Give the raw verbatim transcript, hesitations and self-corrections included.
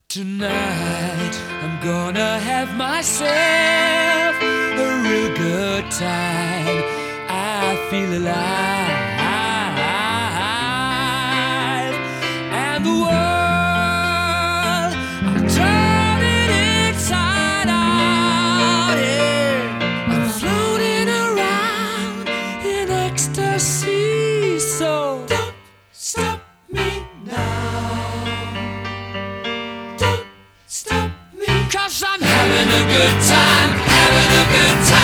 Tonight I'm gonna have myself a real good time. I feel alive, and the world I'm turning inside out. Yeah, I'm floating around in ecstasy. So don't stop me now. Stop me, 'cause I'm having a good time, having a good time.